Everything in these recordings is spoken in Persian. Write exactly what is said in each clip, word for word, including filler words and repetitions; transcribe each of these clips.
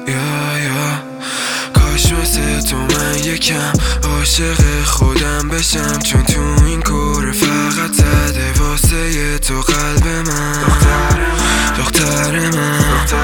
یا یا کاش مثل تو من یکم عاشق خودم بشم، چون تو این کوره فقط زده واسه تو قلب من. دختر من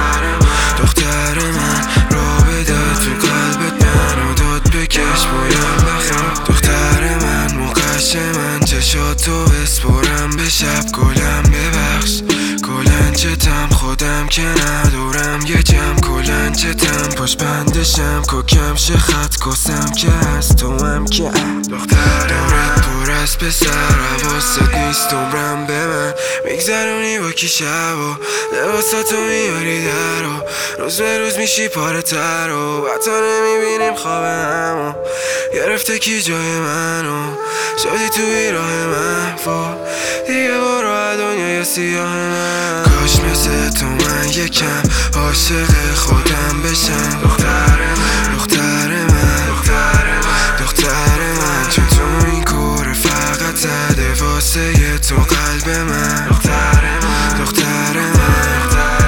دختر من را بده تو قلبت منو داد بکش بایم بخم. دختر من موقعش من چشاتو بسپرم به شب گلم ببخش کلنجتم خودم که ندارم یه جمع کلنجتم پاش بندشم کوکم شه خط کسم که از تو هم که دختر دورت پر از پسر حواست نیست عمرم به من میگذرونی با کی شب و لباساتو میاری در و روز به روز میشی پاره تر و حتی نمیبینیم خواب همو گرفته کی جای منو شدی توی راه محفا دیگه برو دنیای سیاه من. کاش مثل تو من یکم عاشق خودم بشم. دختر من دختر من دختر من دختر من چون تو این کوره فقط زده واسه تو قلب من. دختر من دختر من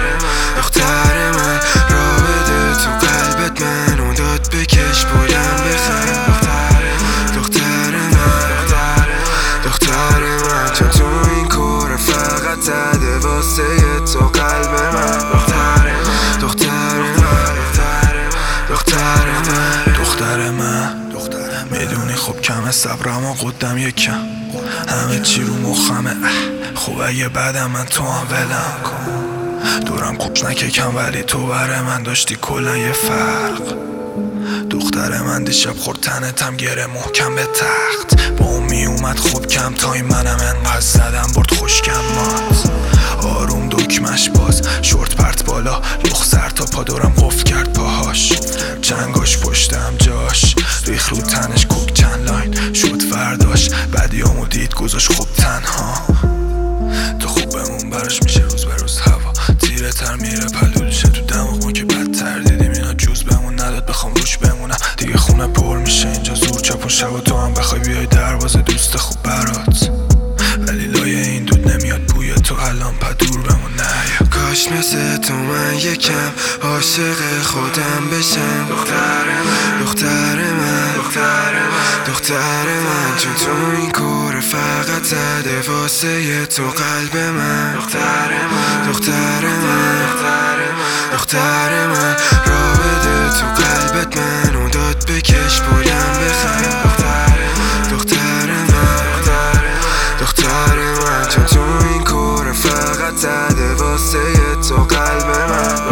دختر من را بده تو قلبت منو داد بکش بلم بخم. دختر من دختر من چون تو این کوره فقط زده واسه تو قلب من. دختر من دختر من دختر من دختر من میدونی خب کم صبرم و قدم یکم همه چی رو مخمه. خب اگه بعدم من تو هم ولم کن دورم کوچ نککم ولی تو بره من داشتی کلا یه فرق. دختر من دیشب خورد تنتم گره محکم به تخت با اون می اومد خوب کم تای منم انقدر زدم برد خوشکم مات آروم دکمش باز شورت پرت بالا لخ سر تا پا دورم قفل کرد پاهاش چنگاش پشتم جاش ریخ رو تنش کوک چند لاین شد فرداش بدیامو دید گذاش خوب تنها تو خوب بمون براش میشه روز به روز هوا تیره تر میره پلولشه تو دماغ ما که بدتر دیدیم اینا جوز بمون نداد بخوام روش بمونم دیگه خونه پر میشه اینجا زور چپون شب و تو هم بخوای بیای دروازه دوست خوب برات ولی لایه این دود نمیاد بوی تو الان پا دور بمون نه. کاش مثل تو من یکم عاشق خودم بشم. دختر من دختر من دختر من دختر من چون تو این کوره فقط زده واسه تو قلب من. دختر من دختر من دختر من را بده تو قلبت منو داد بکش بلم بخم. دختر من دختر من چون تو این کوره فقط زده واسه تو قلب من.